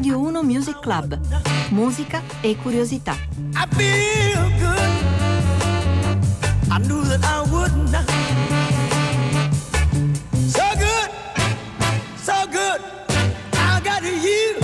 Radio 1 Music Club. Musica e curiosità. I feel good. I knew that I would not. So good, so good. I got you.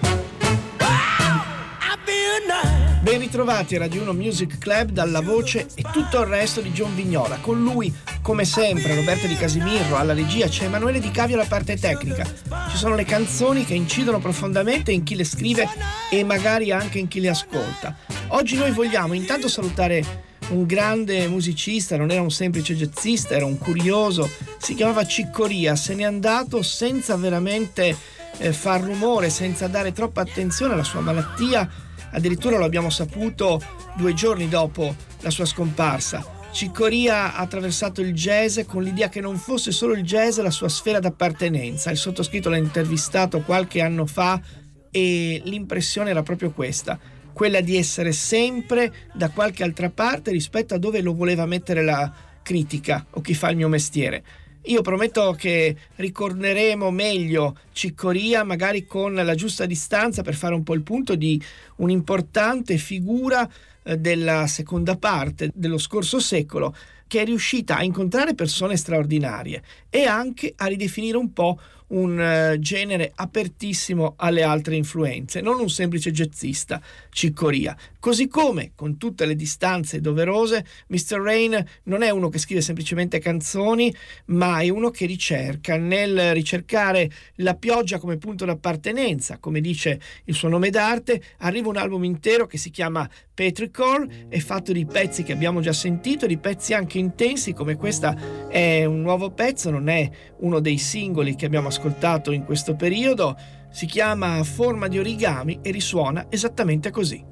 Wow, I feel nice. Ben ritrovati a Radio 1 Music Club dalla voce e tutto il resto di John Vignola. Con lui, come sempre, Roberto Di Casimirro alla regia, c'è Emanuele Di Cavio alla parte tecnica. Ci sono le canzoni che incidono profondamente in chi le scrive e magari anche in chi le ascolta. Oggi noi vogliamo intanto salutare un grande musicista, non era un semplice jazzista, era un curioso, si chiamava Ciccoria, se n'è andato senza veramente far rumore, senza dare troppa attenzione alla sua malattia. Addirittura lo abbiamo saputo 2 giorni dopo la sua scomparsa. Ciccoria ha attraversato il jazz con l'idea che non fosse solo il jazz la sua sfera d'appartenenza. Il sottoscritto l'ha intervistato qualche anno fa e l'impressione era proprio questa, quella di essere sempre da qualche altra parte rispetto a dove lo voleva mettere la critica o chi fa il mio mestiere. Io prometto che ricorderemo meglio Ciccoria, magari con la giusta distanza, per fare un po' il punto di un'importante figura della seconda parte dello scorso secolo, che è riuscita a incontrare persone straordinarie e anche a ridefinire un po' un genere apertissimo alle altre influenze, non un semplice jazzista, Ciccoria. Così come, con tutte le distanze doverose, Mr. Rain non è uno che scrive semplicemente canzoni, ma è uno che ricerca. Nel ricercare la pioggia come punto d'appartenenza, come dice il suo nome d'arte, arriva un album intero che si chiama Petrichor, è fatto di pezzi che abbiamo già sentito, di pezzi anche intensi, come questa è un nuovo pezzo, non è uno dei singoli che abbiamo ascoltato in questo periodo, si chiama Forma di origami e risuona esattamente così.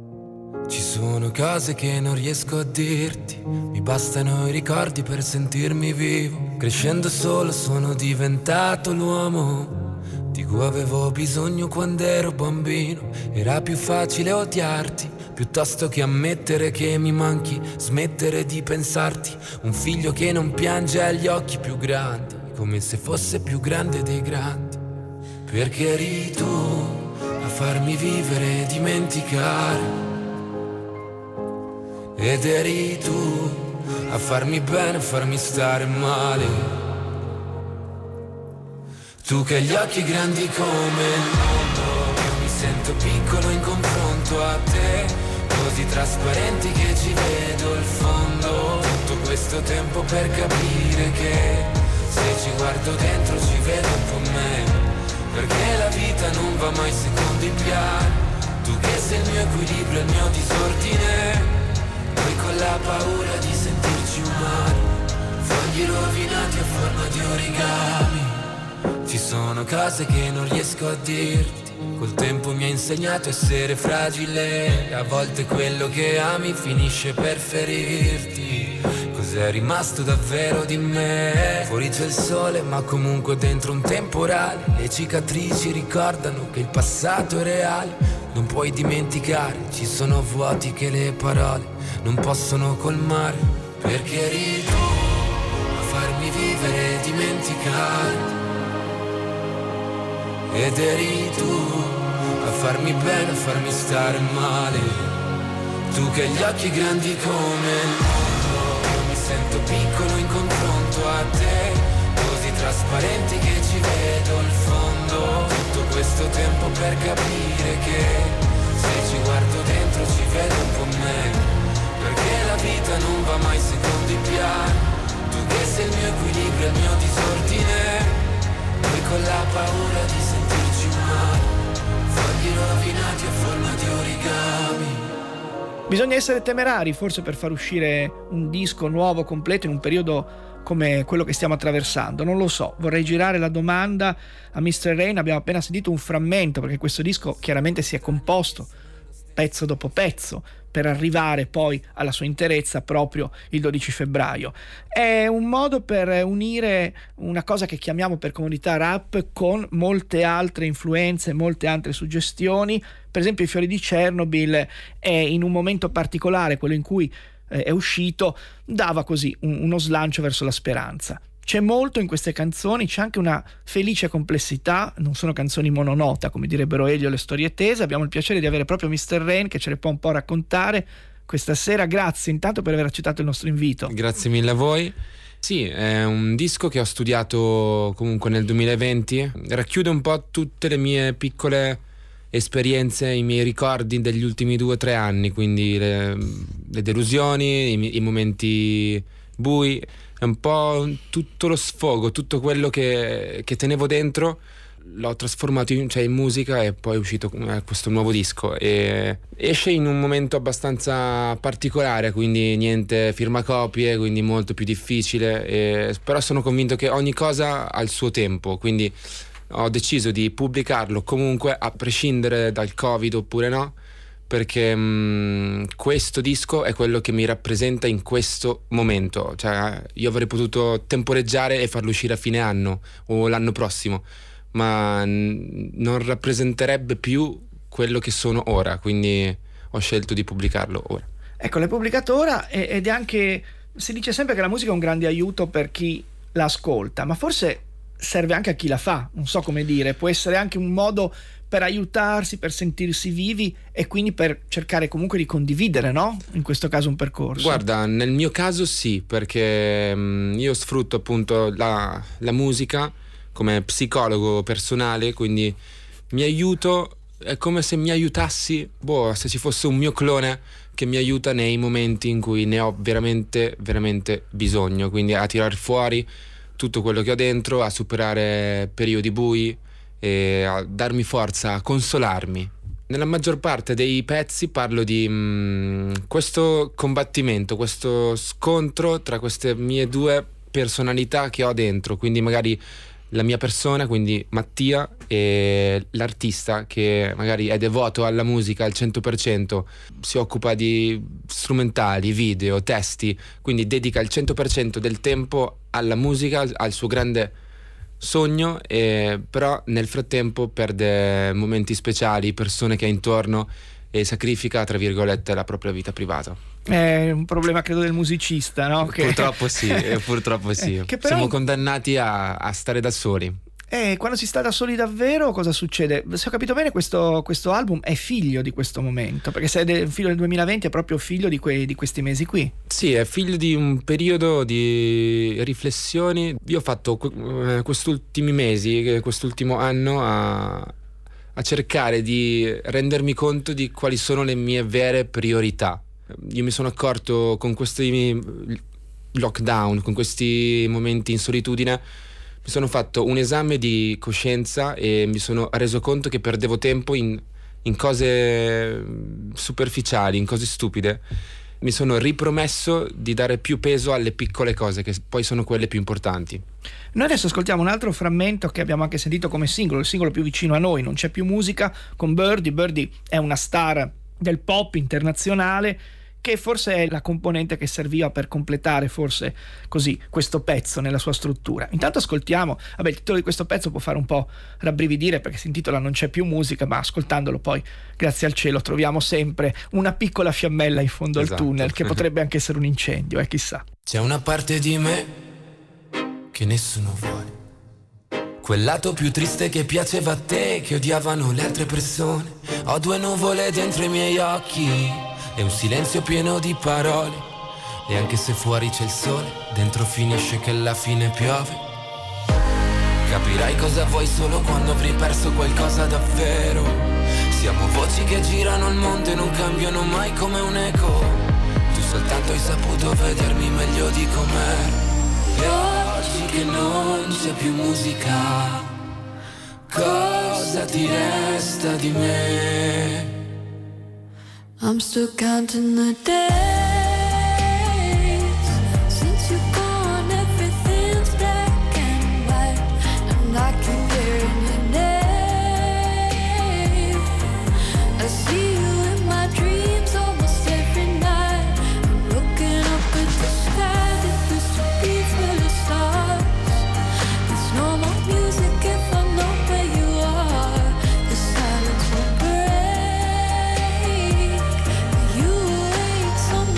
Ci sono cose che non riesco a dirti, mi bastano i ricordi per sentirmi vivo. Crescendo solo sono diventato l'uomo di cui avevo bisogno quando ero bambino. Era più facile odiarti piuttosto che ammettere che mi manchi, smettere di pensarti. Un figlio che non piange ha gli occhi più grandi, come se fosse più grande dei grandi. Perché eri tu a farmi vivere e dimenticare, ed eri tu a farmi bene e farmi stare male. Tu che hai gli occhi grandi come il mondo, io mi sento piccolo in confronto a te, così trasparenti che ci vedo il fondo. Tutto questo tempo per capire che se ci guardo dentro ci vedo un po' me, perché la vita non va mai secondo i piani. Tu che sei il mio equilibrio e il mio disordine, noi con la paura di sentirci umani, fogli rovinati a forma di origami. Ci sono cose che non riesco a dirti, col tempo mi ha insegnato a essere fragile, a volte quello che ami finisce per ferirti. Cos'è rimasto davvero di me? Fuori c'è il sole ma comunque dentro un temporale, le cicatrici ricordano che il passato è reale. Non puoi dimenticare, ci sono vuoti che le parole non possono colmare. Perché eri tu a farmi vivere e dimenticare, ed eri tu a farmi bene e farmi stare male. Tu che hai gli occhi grandi come il mondo, io mi sento piccolo in confronto a te, così trasparenti che ci vedo il fondo. Tutto questo tempo per capire che se ci guardo dentro ci vedo un po' me, perché la vita non va mai secondo i piani. Tu che sei il mio equilibrio e il mio disordine, noi con la paura di sentirci umani, fogli rovinati a forma di origami. Bisogna essere temerari forse per far uscire un disco nuovo, completo, in un periodo come quello che stiamo attraversando. Non lo so, vorrei girare la domanda a Mr. Rain. Abbiamo appena sentito un frammento, perché questo disco chiaramente si è composto pezzo dopo pezzo per arrivare poi alla sua interezza proprio il 12 febbraio. È un modo per unire una cosa che chiamiamo per comodità rap con molte altre influenze, molte altre suggestioni. Per esempio I fiori di Chernobyl è in un momento particolare, quello in cui è uscito, dava così uno slancio verso la speranza. C'è molto in queste canzoni, c'è anche una felice complessità, non sono canzoni mononota come direbbero Elio le storie tese. Abbiamo il piacere di avere proprio Mr. Rain che ce le può un po' raccontare questa sera. Grazie intanto per aver accettato il nostro invito. Grazie mille a voi. Sì, è un disco che ho studiato comunque nel 2020, racchiude un po' tutte le mie piccole esperienze, i miei ricordi degli ultimi 2 o 3 anni, quindi le delusioni, i momenti bui, è un po' tutto lo sfogo, tutto quello che tenevo dentro l'ho trasformato in musica e poi è uscito questo nuovo disco e esce in un momento abbastanza particolare, quindi niente firmacopie, quindi molto più difficile, però sono convinto che ogni cosa ha il suo tempo, quindi ho deciso di pubblicarlo comunque a prescindere dal Covid oppure no, perché questo disco è quello che mi rappresenta in questo momento. Cioè, io avrei potuto temporeggiare e farlo uscire a fine anno o l'anno prossimo, ma non rappresenterebbe più quello che sono ora, quindi ho scelto di pubblicarlo ora. Ecco, l'hai pubblicato ora ed è anche, si dice sempre che la musica è un grande aiuto per chi la ascolta, ma forse serve anche a chi la fa, non so come dire, può essere anche un modo per aiutarsi, per sentirsi vivi e quindi per cercare comunque di condividere, no? In questo caso un percorso. Guarda, nel mio caso sì, perché io sfrutto appunto la musica come psicologo personale, quindi mi aiuto, è come se mi aiutassi, se ci fosse un mio clone che mi aiuta nei momenti in cui ne ho veramente, veramente bisogno, quindi a tirar fuori tutto quello che ho dentro, a superare periodi bui e a darmi forza, a consolarmi. Nella maggior parte dei pezzi parlo di questo combattimento, questo scontro tra queste mie 2 personalità che ho dentro, quindi magari la mia persona, quindi Mattia, e l'artista che magari è devoto alla musica al 100%, si occupa di strumentali, video, testi, quindi dedica il 100% del tempo alla musica, al suo grande sogno, però nel frattempo perde momenti speciali, persone che ha intorno e sacrifica, tra virgolette, la propria vita privata. È un problema credo del musicista, no? Purtroppo sì, purtroppo sì. Che però siamo condannati a stare da soli. Quando si sta da soli davvero cosa succede? Se ho capito bene questo album è figlio di questo momento, perché se è figlio del 2020 è proprio figlio di questi mesi qui. Sì, è figlio di un periodo di riflessioni. Io ho fatto quest'ultimi mesi, quest'ultimo anno a cercare di rendermi conto di quali sono le mie vere priorità. Io mi sono accorto con questi lockdown, con questi momenti in solitudine, mi sono fatto un esame di coscienza e mi sono reso conto che perdevo tempo in cose superficiali, in cose stupide. Mi sono ripromesso di dare più peso alle piccole cose, che poi sono quelle più importanti. Noi adesso ascoltiamo un altro frammento che abbiamo anche sentito come singolo, il singolo più vicino a noi, Non c'è più musica, con Birdie. Birdie è una star del pop internazionale, che forse è la componente che serviva per completare forse così questo pezzo nella sua struttura. Intanto ascoltiamo, il titolo di questo pezzo può fare un po' rabbrividire perché si intitola Non c'è più musica, ma ascoltandolo poi, grazie al cielo, troviamo sempre una piccola fiammella in fondo al tunnel, che potrebbe anche essere un incendio, chissà. C'è una parte di me che nessuno vuole, quel lato più triste che piaceva a te, che odiavano le altre persone. Ho 2 nuvole dentro i miei occhi e un silenzio pieno di parole, e anche se fuori c'è il sole, dentro finisce che alla fine piove. Capirai cosa vuoi solo quando avrai perso qualcosa davvero. Siamo voci che girano il mondo e non cambiano mai come un eco. Tu soltanto hai saputo vedermi meglio di com'ero. E oggi che non c'è più musica, cosa ti resta di me? I'm still counting the days since you're gone, everything's black and white, and I keep hearing your name. I see you in my dreams almost every night. I'm looking up at the sky that used to be full of stars. There's no more music if I know where you are. The silence will break. You wait some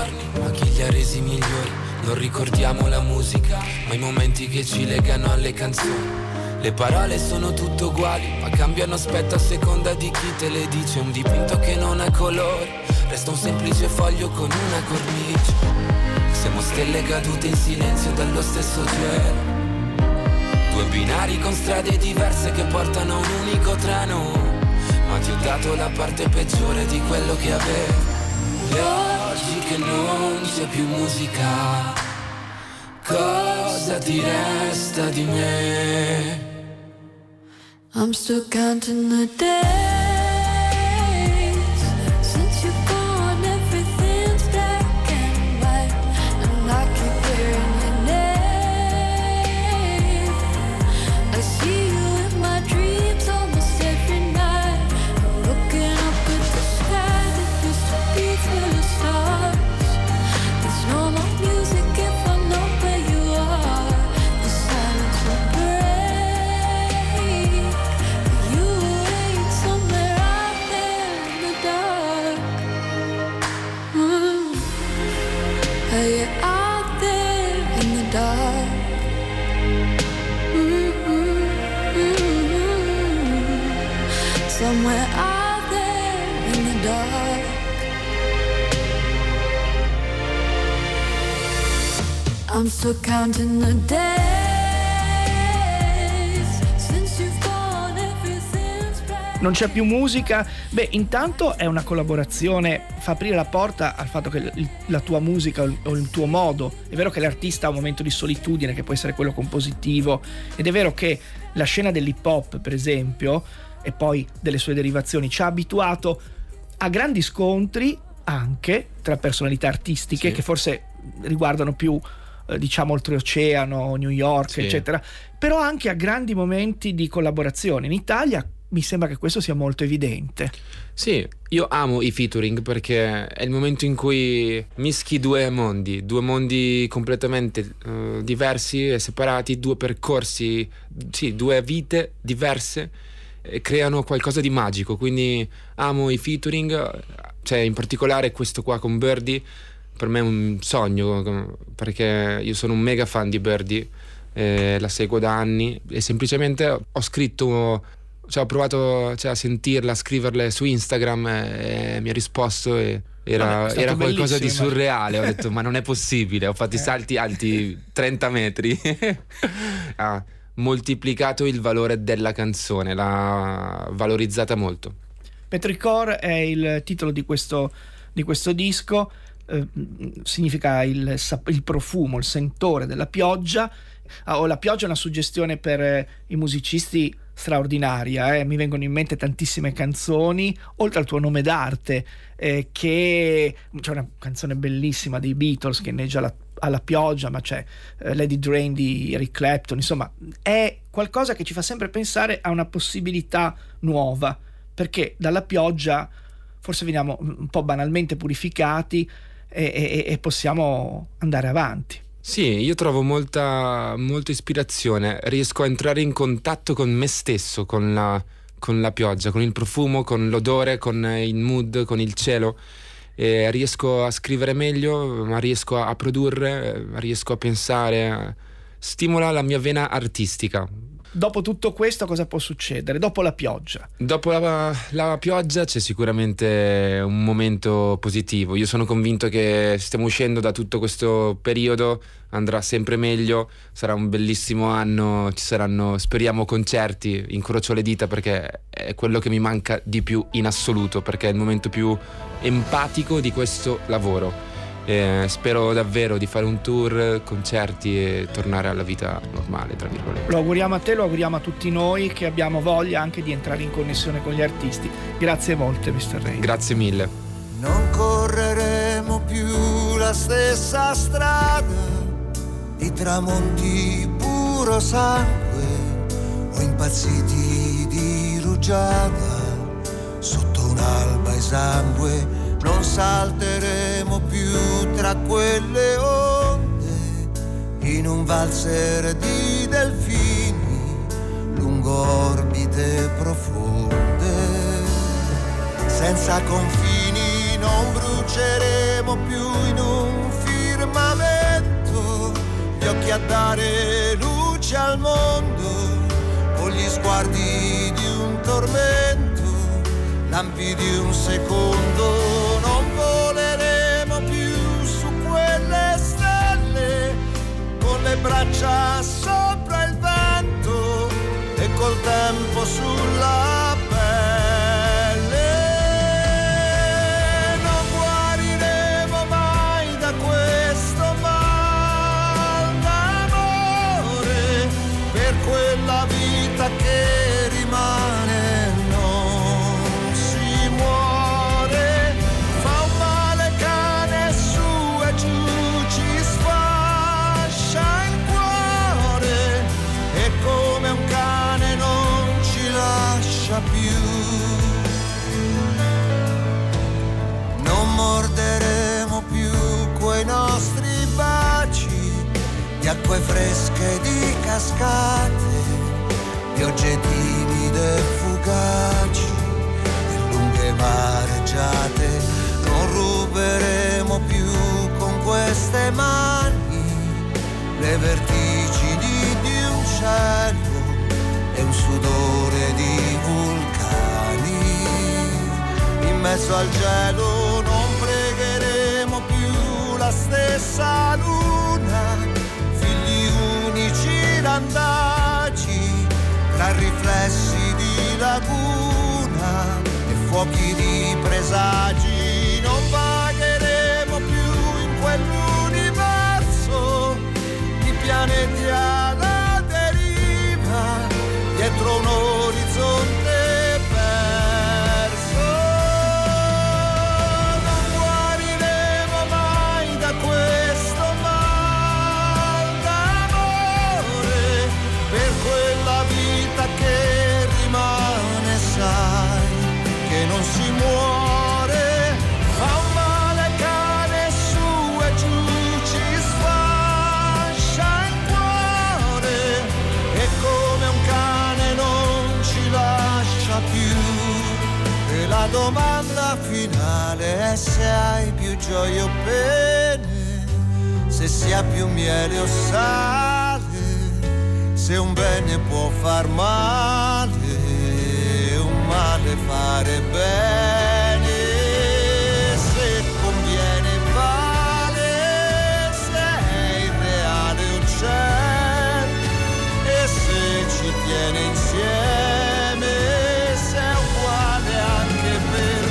giorni, ma chi li ha resi migliori? Non ricordiamo la musica, ma i momenti che ci legano alle canzoni. Le parole sono tutte uguali, ma cambiano aspetto a seconda di chi te le dice. Un dipinto che non ha colori, resta un semplice foglio con una cornice. Siamo stelle cadute in silenzio dallo stesso cielo, due binari con strade diverse che portano a un unico treno. Ma ti ho dato la parte peggiore di quello che avevo. E oggi che non c'è più musica, cosa ti resta di me? I'm still counting the days since you've gone, everything's black and white, and I keep hearing your name. I see you in my dreams almost every night. I'm looking up at the sky that used to be full of stars. There's no more music if I know where you are. The silence will break. You wait somewhere out there in the dark. Are you out there in the dark? Somewhere out there in the dark. I'm still counting the days since you've gone, everything's black. Non c'è più musica? Beh, intanto è una collaborazione, fa aprire la porta al fatto che la tua musica o il tuo modo, è vero che l'artista ha un momento di solitudine che può essere quello compositivo, ed è vero che la scena dell'hip hop, per esempio, e poi delle sue derivazioni, ci ha abituato a grandi scontri anche tra personalità artistiche, Sì. che forse riguardano più diciamo oltreoceano, New York, Sì. eccetera, però anche a grandi momenti di collaborazione. In Italia mi sembra che questo sia molto evidente. Sì, io amo i featuring perché è il momento in cui mischi due mondi completamente diversi e separati, due percorsi, sì, due vite diverse, e creano qualcosa di magico. Quindi amo i featuring, cioè in particolare questo qua con Birdy, per me è un sogno perché io sono un mega fan di Birdy, la seguo da anni e semplicemente ho scritto, cioè ho provato a sentirla, a scriverle su Instagram e mi ha risposto e era qualcosa di bellissimo. surreale. Ho detto ma non è possibile, ho fatto i salti alti 30 metri. Ha moltiplicato il valore della canzone, l'ha valorizzata molto. Petrichor è il titolo di questo disco, significa il profumo, il sentore della pioggia. La pioggia è una suggestione per i musicisti straordinaria, mi vengono in mente tantissime canzoni, oltre al tuo nome d'arte, che c'è una canzone bellissima dei Beatles che inneggia alla pioggia, ma c'è Let It Rain di Eric Clapton. Insomma, è qualcosa che ci fa sempre pensare a una possibilità nuova, perché dalla pioggia forse veniamo un po' banalmente purificati e possiamo andare avanti. Sì, io trovo molta ispirazione, riesco a entrare in contatto con me stesso, con la pioggia, con il profumo, con l'odore, con il mood, con il cielo, e riesco a scrivere meglio, ma riesco a produrre, riesco a pensare, stimola la mia vena artistica. Dopo tutto questo cosa può succedere? Dopo la pioggia? Dopo la pioggia c'è sicuramente un momento positivo. Io sono convinto che stiamo uscendo da tutto questo periodo, andrà sempre meglio, sarà un bellissimo anno, ci saranno, speriamo, concerti. Incrocio le dita perché è quello che mi manca di più in assoluto, perché è il momento più empatico di questo lavoro. Spero davvero di fare un tour, concerti e tornare alla vita normale, tra virgolette. Lo auguriamo a te, lo auguriamo a tutti noi che abbiamo voglia anche di entrare in connessione con gli artisti. Grazie molte, Mr. Rain. Grazie mille. Non correremo più la stessa strada di tramonti puro sangue o impazziti di rugiada sotto un'alba esangue. Non salteremo più tra quelle onde in un valzer di delfini lungo orbite profonde senza confini. non bruceremo più in un firmamento gli occhi a dare luce al mondo, con gli sguardi di un tormento, lampi di un secondo. Non voleremo più su quelle stelle, con le braccia sopra il vento e col tempo sulla pelle. Non guariremo mai da questo mal d'amore, per quella vita che rimane non si muore. Fa un male cane su e giù, ci sfascia il cuore e come un cane non ci lascia più. Non morderemo più quei nostri baci di acque fresche, di cascate, piogge timide e fugaci e lunghe mareggiate. Non ruberemo più con queste mani le vertigini di un cielo e un sudore di vulcani. In mezzo al gelo non pregheremo più la stessa luna, figli unici randagi tra riflessi di laguna e fuochi di presagi. Non vagheremo più in quell'universo di pianeti alla deriva, dietro un orizzonte perso. Non guariremo mai da questo mal d'amore, per quella vita che rimane, sai che non si muore. Fa un male cane su e giù, ci sfascia il cuore e come un cane non ci lascia più. E la domanda finale è se hai più gioia o pene, se si ha più miele o sale, se un bene può far male, un male fare bene, se conviene vale, se è irreale o c'è, e se ci tiene insieme, se è uguale anche per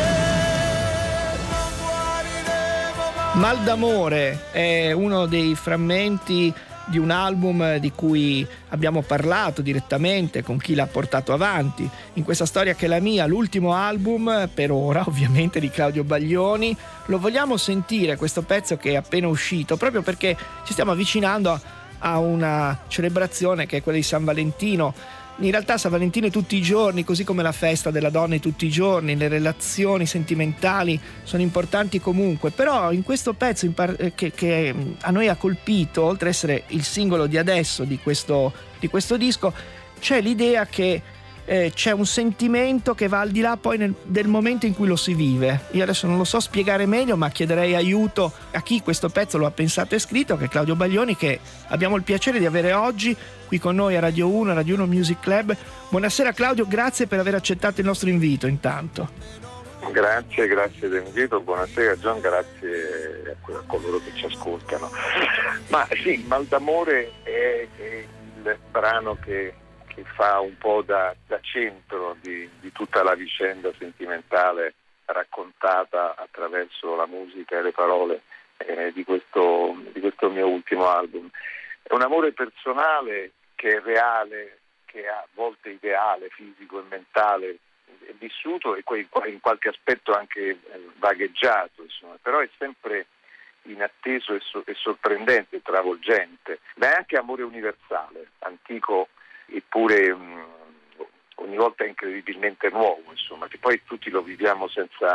te. Non guariremo mai. Mal d'amore è uno dei frammenti di un album di cui abbiamo parlato direttamente con chi l'ha portato avanti in questa storia che è la mia, l'ultimo album per ora ovviamente di Claudio Baglioni. Lo vogliamo sentire questo pezzo che è appena uscito, proprio perché ci stiamo avvicinando a una celebrazione che è quella di San Valentino. In realtà San Valentino è tutti i giorni, così come la festa della donna è tutti i giorni, le relazioni sentimentali sono importanti comunque, però in questo pezzo che a noi ha colpito, oltre ad essere il singolo di adesso di questo disco, c'è l'idea che c'è un sentimento che va al di là poi del momento in cui lo si vive. Io adesso non lo so spiegare meglio, ma chiederei aiuto a chi questo pezzo lo ha pensato e scritto, che è Claudio Baglioni, che abbiamo il piacere di avere oggi qui con noi a Radio 1, Radio 1 Music Club. Buonasera Claudio, grazie per aver accettato il nostro invito intanto. Grazie dell'invito, buonasera John, grazie a coloro che ci ascoltano. Ma sì, Mal d'amore è il brano che fa un po' da centro di tutta la vicenda sentimentale raccontata attraverso la musica e le parole di questo mio ultimo album. È un amore personale che è reale, che a volte ideale, fisico e mentale, è vissuto e in qualche aspetto anche vagheggiato, insomma, però è sempre inatteso e sorprendente, travolgente, ma è anche amore universale, antico eppure ogni volta incredibilmente nuovo, insomma, che poi tutti lo viviamo senza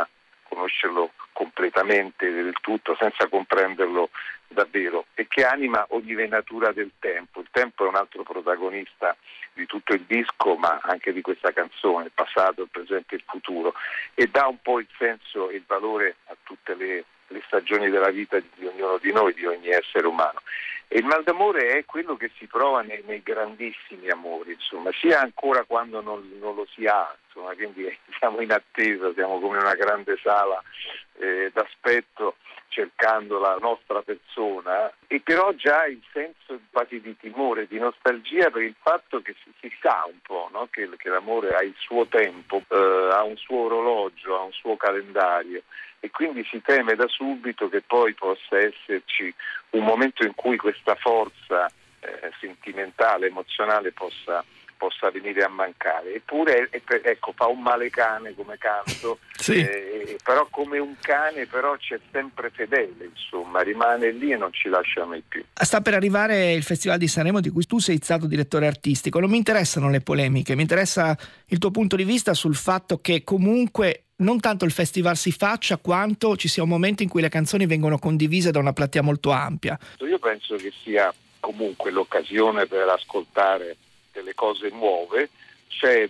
conoscerlo completamente del tutto, senza comprenderlo davvero, e che anima ogni venatura del tempo. Il tempo è un altro protagonista di tutto il disco, ma anche di questa canzone, il passato, il presente e il futuro, e dà un po' il senso e il valore a tutte le stagioni della vita di ognuno di noi, di ogni essere umano. E il mal d'amore è quello che si prova nei grandissimi amori, insomma, sia ancora quando non lo si ha, insomma, quindi siamo in attesa, siamo come una grande sala d'aspetto cercando la nostra persona, e però già il senso quasi di timore, di nostalgia per il fatto che si sa un po', no? che l'amore ha il suo tempo, ha un suo orologio, ha un suo calendario, e quindi si teme da subito che poi possa esserci un momento in cui questa forza sentimentale, emozionale possa venire a mancare. Eppure ecco, fa un male cane come canto, sì. Però come un cane però c'è sempre fedele, insomma, rimane lì e non ci lascia mai più. Sta per arrivare il Festival di Sanremo, di cui tu sei stato direttore artistico. Non mi interessano le polemiche, mi interessa il tuo punto di vista sul fatto che comunque non tanto il festival si faccia, quanto ci sia un momento in cui le canzoni vengono condivise da una platea molto ampia. Io penso che sia comunque l'occasione per ascoltare delle cose nuove. C'è,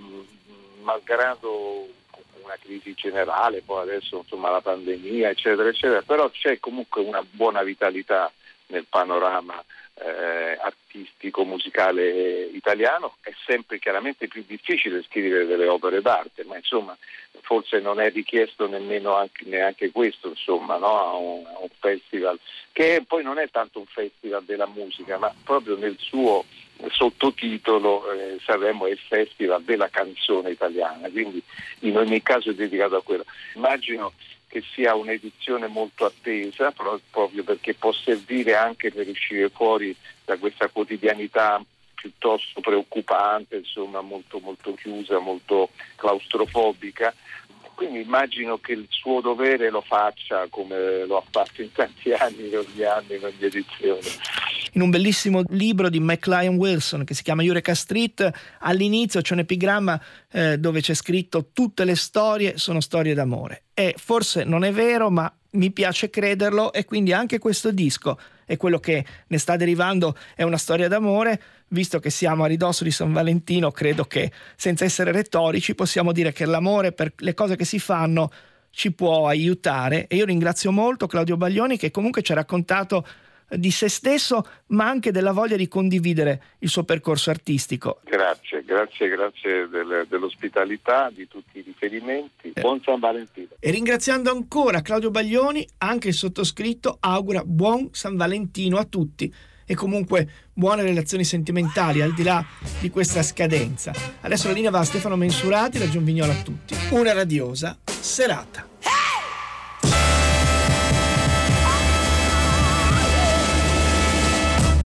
malgrado una crisi generale, poi adesso insomma la pandemia eccetera eccetera, però c'è comunque una buona vitalità nel panorama artistico musicale italiano. È sempre chiaramente più difficile scrivere delle opere d'arte, ma insomma forse non è richiesto nemmeno neanche questo, insomma, no? a un festival che poi non è tanto un festival della musica, ma proprio nel suo sottotitolo Sanremo è il festival della canzone italiana, quindi in ogni caso è dedicato a quello. Immagino che sia un'edizione molto attesa, proprio perché può servire anche per uscire fuori da questa quotidianità piuttosto preoccupante, insomma molto molto chiusa, molto claustrofobica. Quindi immagino che il suo dovere lo faccia come lo ha fatto in tanti anni, ogni anno, in ogni edizione. In un bellissimo libro di McLean Wilson che si chiama Eureka Street, all'inizio c'è un epigramma dove c'è scritto: tutte le storie sono storie d'amore. E forse non è vero, ma mi piace crederlo, e quindi anche questo disco e quello che ne sta derivando è una storia d'amore. Visto che siamo a ridosso di San Valentino, credo che senza essere retorici possiamo dire che l'amore per le cose che si fanno ci può aiutare, e io ringrazio molto Claudio Baglioni, che comunque ci ha raccontato di se stesso, ma anche della voglia di condividere il suo percorso artistico. Grazie dell'ospitalità, di tutti i riferimenti. Buon San Valentino. E ringraziando ancora Claudio Baglioni, anche il sottoscritto augura buon San Valentino a tutti, e comunque buone relazioni sentimentali al di là di questa scadenza. Adesso la linea va a Stefano Mensurati, da John Vignola a tutti. Una radiosa serata.